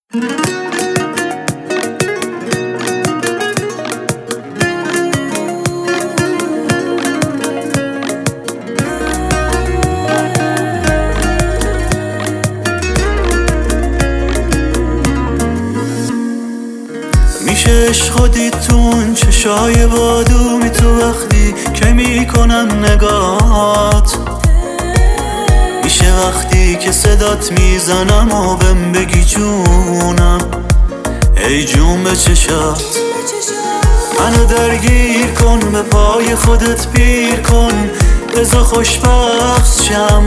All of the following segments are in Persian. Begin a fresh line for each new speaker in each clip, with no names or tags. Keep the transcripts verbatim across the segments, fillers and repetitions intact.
میشه عشق دید تو اون چشای بادومی، تو وقتی که میکنم نگات. میشه وقتی که صدات میزنم و بهم بگی جونم، ای جون به چشات. منو درگیر کن، به پای خودت پیر کن، بذار خوشبخت شم.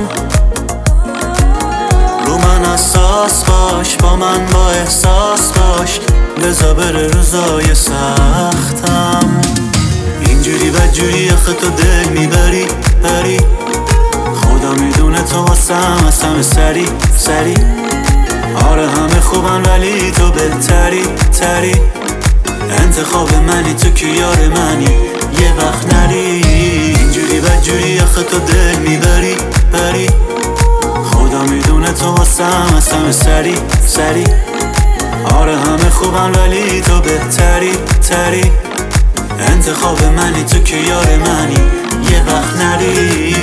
رو من اساس باش، با من با احساس باش، بذار بره روزای سختم. اینجوری بدجوری آخه تو دل میبری بری، خدا میدونه تو واسم از همه سری سری. آره همه خوبن ولی تو بهتری تری، انتخاب منی تو که یار منی یه وقت نری. اینجوری بدجوری آخه تو دل میبری بری، خدا میدونه تو واسم از همه سری سری. آره همه خوبن ولی تو بهتری تری، انتخاب منی تو که یار منی یه وقت نری.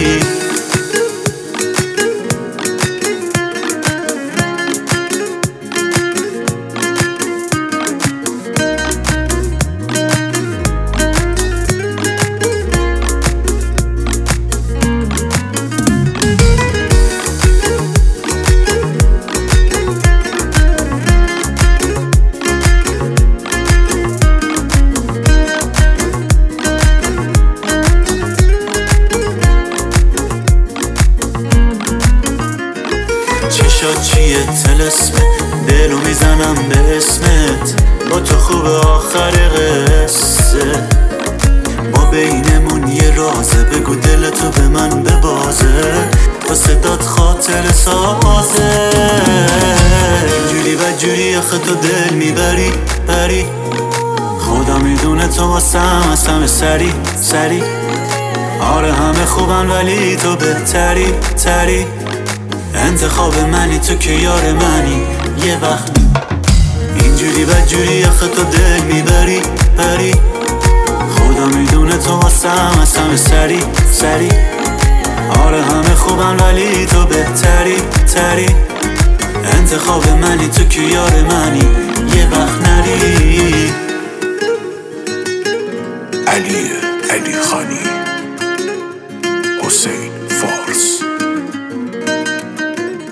چشات چیه تلسمه، دلو میزنم به اسمت، با تو خوبه آخر قصه. ما بینمون یه رازه، بگو دلتو به من ببازه، با صدات خاطر سازه. اینجوری بدجوری آخه تو دل میبری بری، خدا میدونه تو واسم از همه سری سری. آره همه خوبن ولی تو بهتری تری، انتخاب منی تو که یار منی یه وقت. اینجوری بدجوری آخه تو دل میبری بری، خدا میدونه تو واسم از همه سری سری. آره همه خوبن ولی تو بهتری تری، انتخاب منی تو که یار منی یه وقت نری.
علی علی خانی، حسین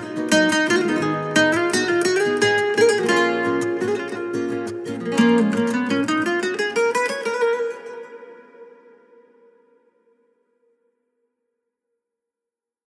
فارس.